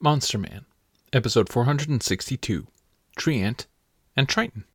Monster Man, Episode 462, Treant and Triton.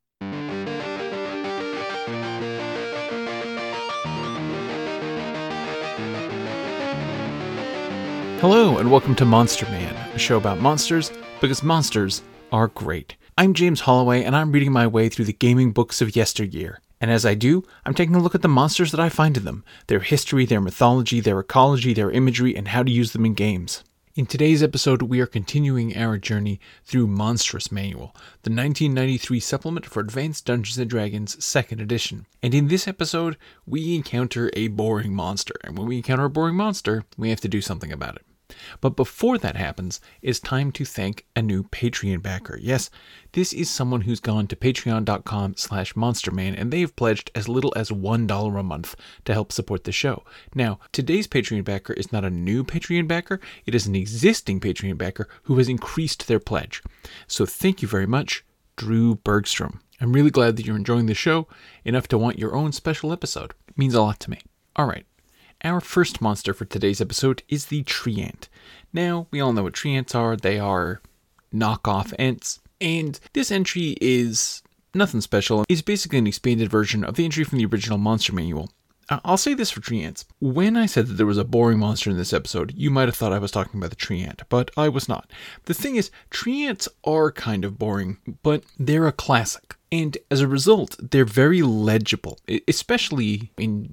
Hello and welcome to Monster Man, a show about monsters because monsters are great. I'm James Holloway and I'm reading my way through the gaming books of yesteryear. And as I do, I'm taking a look at the monsters that I find in them, their history, their mythology, their ecology, their imagery, and how to use them in games. In today's episode, we are continuing our journey through Monstrous Manual, the 1993 supplement for Advanced Dungeons & Dragons 2nd edition. And in this episode, we encounter a boring monster. And when we encounter a boring monster, we have to do something about it. But before that happens, it's time to thank a new Patreon backer. Yes, this is someone who's gone to patreon.com/monsterman, and they have pledged as little as $1 a month to help support the show. Now, today's Patreon backer is not a new Patreon backer, it is an existing Patreon backer who has increased their pledge. So thank you very much, Drew Bergstrom. I'm really glad that you're enjoying the show enough to want your own special episode. It means a lot to me. Alright. Our first monster for today's episode is the Treant. Now, we all know what Treants are. They are knockoff Ents. And this entry is nothing special. It's basically an expanded version of the entry from the original Monster Manual. I'll say this for Treants. When I said that there was a boring monster in this episode, you might have thought I was talking about the Treant, but I was not. The thing is, Treants are kind of boring, but they're a classic. And as a result, they're very legible, especially in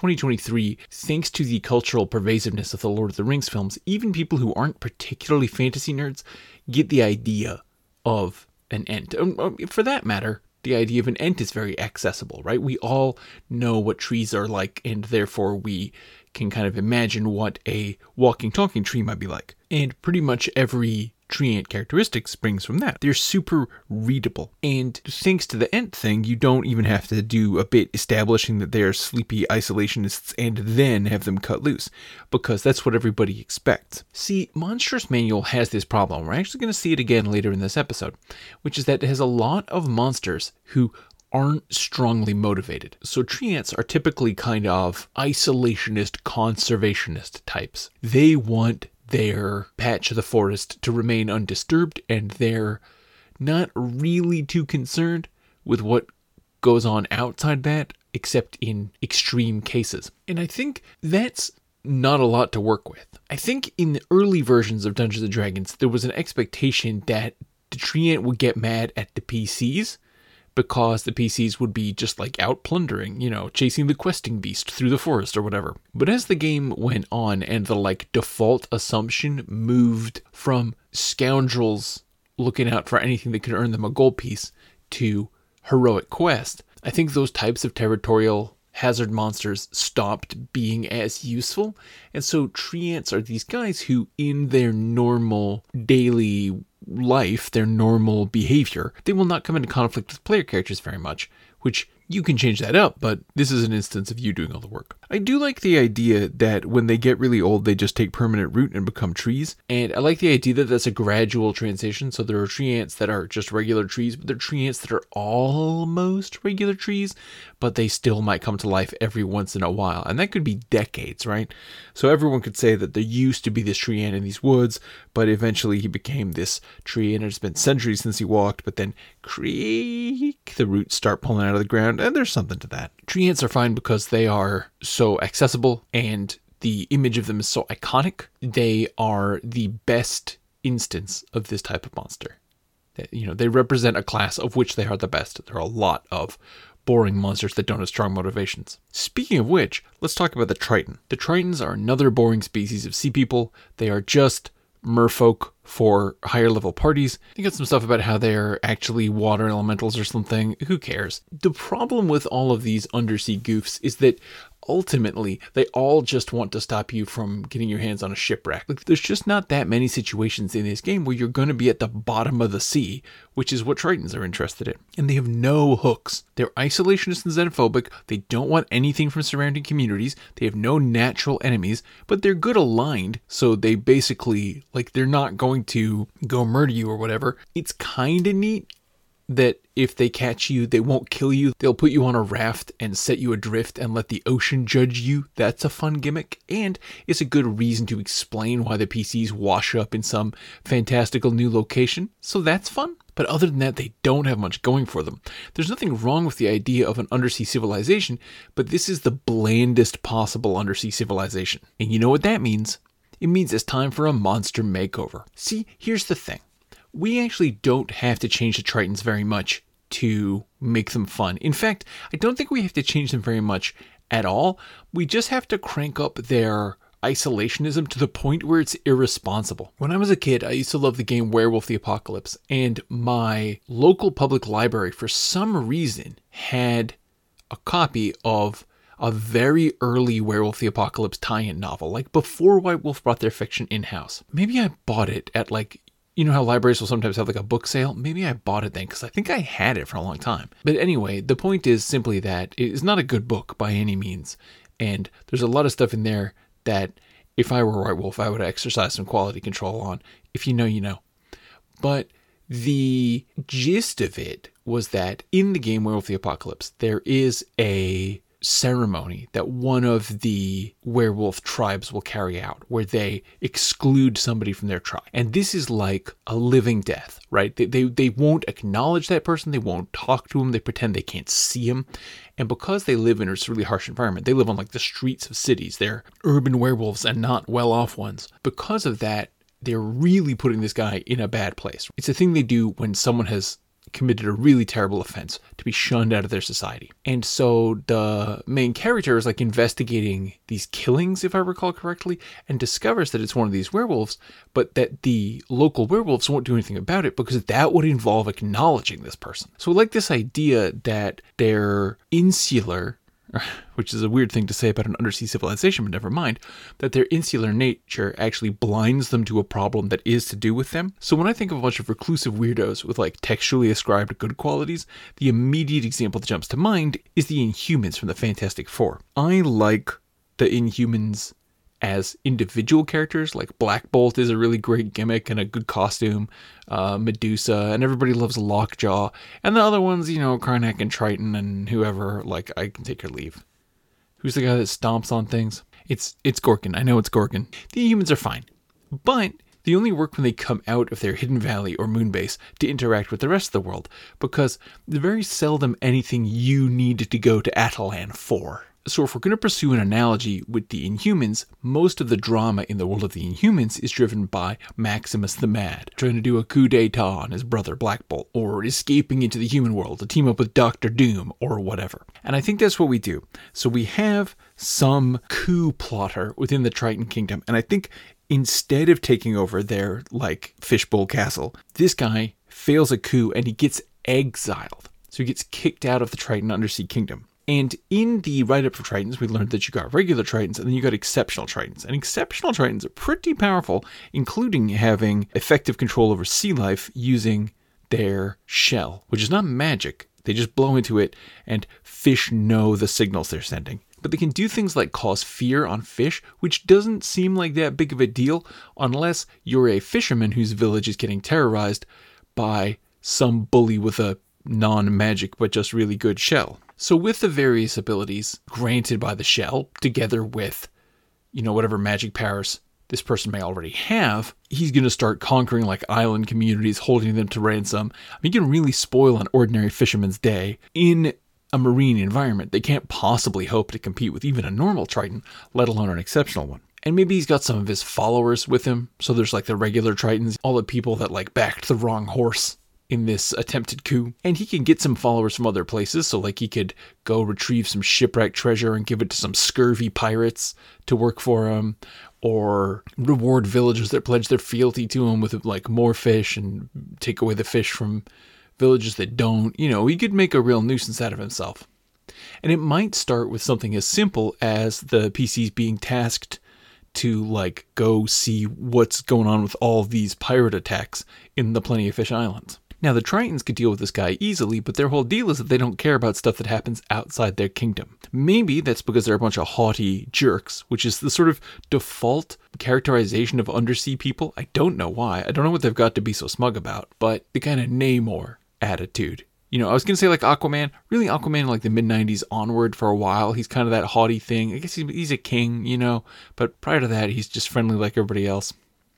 2023, thanks to the cultural pervasiveness of the Lord of the Rings films. Even people who aren't particularly fantasy nerds get the idea of an Ent. For that matter, the idea of an Ent is very accessible, right? We all know what trees are like, and therefore we can kind of imagine what a walking, talking tree might be like. And pretty much every Treant characteristic springs from that. They're super readable. And thanks to the Ent thing, you don't even have to do a bit establishing that they're sleepy isolationists and then have them cut loose, because that's what everybody expects. See, Monstrous Manual has this problem. We're actually going to see it again later in this episode, which is that it has a lot of monsters who aren't strongly motivated. So Treants are typically kind of isolationist, conservationist types. They want their patch of the forest to remain undisturbed, and they're not really too concerned with what goes on outside that, except in extreme cases. And I think that's not a lot to work with. I think in the early versions of Dungeons & Dragons, there was an expectation that the Treant would get mad at the PCs, because the PCs would be just like out plundering, chasing the questing beast through the forest or whatever. But as the game went on and the default assumption moved from scoundrels looking out for anything that could earn them a gold piece to heroic quest, I think those types of territorial hazard monsters stopped being as useful. And so Treants are these guys who, in their normal daily life, their normal behavior, they will not come into conflict with player characters very much, which you can change that up, but this is an instance of you doing all the work. I do like the idea that when they get really old, they just take permanent root and become trees, and I like the idea that that's a gradual transition. So there are Treants that are just regular trees, but there are Treants that are almost regular trees, but they still might come to life every once in a while, and that could be decades, right? So everyone could say that there used to be this Treant in these woods, but eventually he became this tree, and it's been centuries since he walked, but then creak, the roots start pulling out of the ground, and there's something to that. Treants are fine because they are so accessible and the image of them is so iconic. They are the best instance of this type of monster. They represent a class of which they are the best. There are a lot of boring monsters that don't have strong motivations. Speaking of which, let's talk about the Triton. The Tritons are another boring species of sea people. They are just merfolk for higher level parties. You got some stuff about how they're actually water elementals or something. Who cares? The problem with all of these undersea goofs is that ultimately they all just want to stop you from getting your hands on a shipwreck. There's just not that many situations in this game where you're going to be at the bottom of the sea, which is what Tritons are interested in. And they have no hooks. They're isolationist and xenophobic. They don't want anything from surrounding communities. They have no natural enemies, but they're good aligned. So they basically, they're not going to go murder you or whatever. It's kind of neat that if they catch you, they won't kill you. They'll put you on a raft and set you adrift and let the ocean judge you. That's a fun gimmick, and it's a good reason to explain why the PCs wash up in some fantastical new location, so that's fun. But other than that, they don't have much going for them. There's nothing wrong with the idea of an undersea civilization, but this is the blandest possible undersea civilization. And you know what that means? It means it's time for a monster makeover. See, here's the thing. We actually don't have to change the Tritons very much to make them fun. In fact, I don't think we have to change them very much at all. We just have to crank up their isolationism to the point where it's irresponsible. When I was a kid, I used to love the game Werewolf the Apocalypse, and my local public library, for some reason, had a copy of a very early Werewolf the Apocalypse tie-in novel, like before White Wolf brought their fiction in-house. Maybe I bought it at you know how libraries will sometimes have a book sale? Maybe I bought it then because I think I had it for a long time. But anyway, the point is simply that it is not a good book by any means. And there's a lot of stuff in there that if I were White Wolf, I would exercise some quality control on. If you know, you know. But the gist of it was that in the game Werewolf the Apocalypse, there is a ceremony that one of the werewolf tribes will carry out where they exclude somebody from their tribe. And this is like a living death, right? They won't acknowledge that person. They won't talk to him. They pretend they can't see him. And because they live in a really harsh environment, they live on the streets of cities. They're urban werewolves and not well-off ones. Because of that, they're really putting this guy in a bad place. It's a thing they do when someone has committed a really terrible offense, to be shunned out of their society. And so the main character is investigating these killings, if I recall correctly, and discovers that it's one of these werewolves, but that the local werewolves won't do anything about it because that would involve acknowledging this person. So I like this idea that they're insular, which is a weird thing to say about an undersea civilization, but never mind, that their insular nature actually blinds them to a problem that is to do with them. So when I think of a bunch of reclusive weirdos with textually ascribed good qualities, the immediate example that jumps to mind is the Inhumans from the Fantastic Four. I like the Inhumans as individual characters. Black Bolt is a really great gimmick and a good costume, Medusa, and everybody loves Lockjaw, and the other ones, Karnak and Triton and whoever, I can take or leave. Who's the guy that stomps on things? It's Gorgon. I know it's Gorgon. The humans are fine, but they only work when they come out of their hidden valley or moon base to interact with the rest of the world, because there's very seldom anything you need to go to Atalan for. So if we're going to pursue an analogy with the Inhumans, most of the drama in the world of the Inhumans is driven by Maximus the Mad, trying to do a coup d'etat on his brother Black Bolt, or escaping into the human world to team up with Doctor Doom, or whatever. And I think that's what we do. So we have some coup plotter within the Triton Kingdom, and I think instead of taking over their, fishbowl castle, this guy fails a coup and he gets exiled. So he gets kicked out of the Triton Undersea Kingdom. And in the write-up for Tritons, we learned that you got regular Tritons and then you got exceptional Tritons. And exceptional Tritons are pretty powerful, including having effective control over sea life using their shell, which is not magic. They just blow into it and fish know the signals they're sending. But they can do things like cause fear on fish, which doesn't seem like that big of a deal unless you're a fisherman whose village is getting terrorized by some bully with a non-magic but just really good shell. So with the various abilities granted by the shell, together with, whatever magic powers this person may already have, he's going to start conquering island communities, holding them to ransom. You can really spoil an ordinary fisherman's day in a marine environment. They can't possibly hope to compete with even a normal Triton, let alone an exceptional one. And maybe he's got some of his followers with him. So there's the regular Tritons, all the people that backed the wrong horse in this attempted coup. And he can get some followers from other places. So he could go retrieve some shipwrecked treasure and give it to some scurvy pirates to work for him, or reward villagers that pledge their fealty to him with more fish and take away the fish from villages that don't. He could make a real nuisance out of himself. And it might start with something as simple as the PCs being tasked to go see what's going on with all these pirate attacks in the Plenty of Fish Islands. Now, the Tritons could deal with this guy easily, but their whole deal is that they don't care about stuff that happens outside their kingdom. Maybe that's because they're a bunch of haughty jerks, which is the sort of default characterization of undersea people. I don't know why. I don't know what they've got to be so smug about, but they kind of Namor attitude. You know, I was going to say like Aquaman. Really, Aquaman in like the mid-90s onward for a while. He's kind of that haughty thing. I guess he's a king, you know. But prior to that, he's just friendly like everybody else.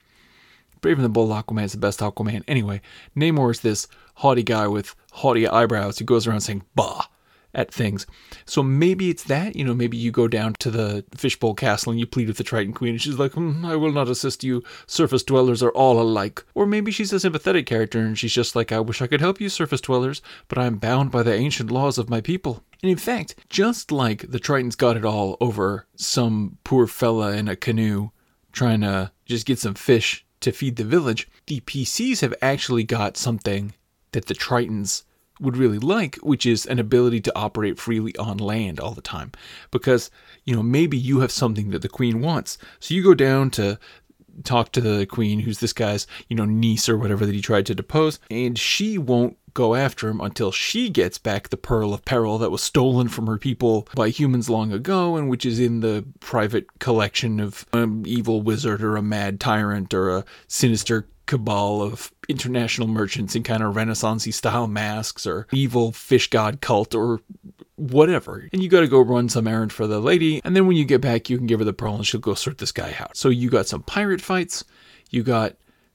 Brave and the Bold Aquaman is the best Aquaman. Anyway, Namor is this haughty guy with haughty eyebrows who goes around saying bah at things. So maybe it's that, you know, maybe you go down to the Fishbowl Castle and you plead with the Triton Queen and she's like, I will not assist you. Surface dwellers are all alike. Or maybe she's a sympathetic character and she's just like, I wish I could help you, surface dwellers, but I'm bound by the ancient laws of my people. And in fact, just like the Tritons got it all over some poor fella in a canoe trying to just get some fish to feed the village, the PCs have actually got something that the Tritons would really like, which is an ability to operate freely on land all the time. Because, you know, maybe you have something that the queen wants. So you go down to talk to the queen, who's this guy's, you know, niece or whatever that he tried to depose, and she won't go after him until she gets back the Pearl of Peril that was stolen from her people by humans long ago, and which is in the private collection of an evil wizard or a mad tyrant or a sinister cabal of international merchants in kind of Renaissance-y style masks or evil fish god cult or whatever. And you got to go run some errand for the lady, and then when you get back, you can give her the pearl and she'll go sort this guy out. So you got some pirate fights, you got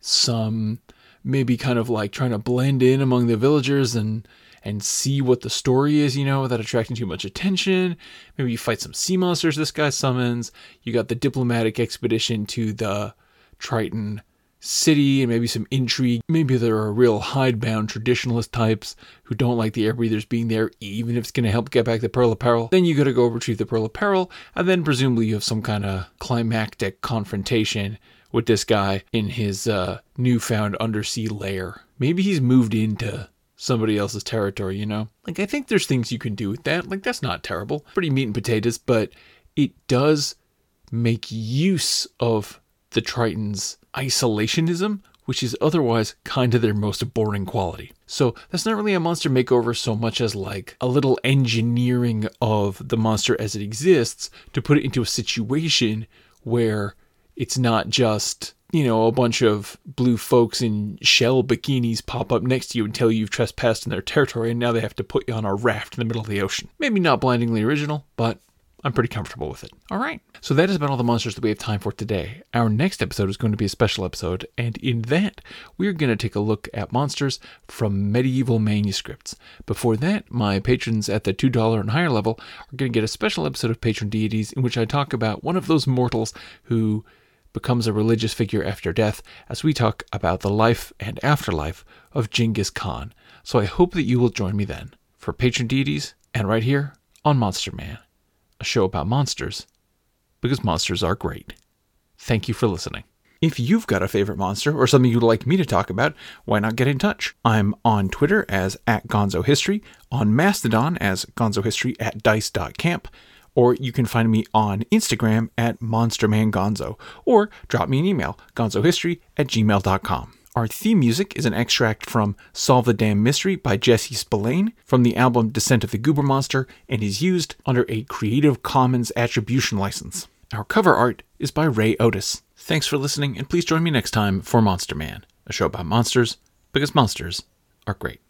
some maybe kind of like trying to blend in among the villagers and see what the story is, you know, without attracting too much attention. Maybe you fight some sea monsters this guy summons. You got the diplomatic expedition to the Triton city and maybe some intrigue. Maybe there are real hidebound traditionalist types who don't like the airbreathers being there, even if it's going to help get back the Pearl of Peril. Then you got to go retrieve the Pearl of Peril, and then presumably you have some kind of climactic confrontation with this guy in his newfound undersea lair. Maybe he's moved into somebody else's territory, you know? Like, I think there's things you can do with that. Like, that's not terrible. Pretty meat and potatoes, but it does make use of the Tritons' isolationism, which is otherwise kind of their most boring quality. So that's not really a monster makeover so much as like a little engineering of the monster as it exists to put it into a situation where it's not just, you know, a bunch of blue folks in shell bikinis pop up next to you and tell you you've trespassed in their territory and now they have to put you on a raft in the middle of the ocean. Maybe not blindingly original, but I'm pretty comfortable with it. All right. So that is about all the monsters that we have time for today. Our next episode is going to be a special episode, and in that, we're going to take a look at monsters from medieval manuscripts. Before that, my patrons at the $2 and higher level are going to get a special episode of Patron Deities in which I talk about one of those mortals who becomes a religious figure after death, as we talk about the life and afterlife of Genghis Khan. So I hope that you will join me then for Patron Deities and right here on Monster Man, a show about monsters because monsters are great. Thank you for listening. If you've got a favorite monster or something you'd like me to talk about, why not get in touch? I'm on Twitter as @GonzoHistory, on Mastodon as GonzoHistory@dice.camp, or you can find me on Instagram at MonsterManGonzo, or drop me an email, gonzohistory@gmail.com. Our theme music is an extract from Solve the Damn Mystery by Jesse Spillane from the album Descent of the Goober Monster and is used under a Creative Commons Attribution license. Our cover art is by Ray Otis. Thanks for listening, and please join me next time for Monster Man, a show about monsters because monsters are great.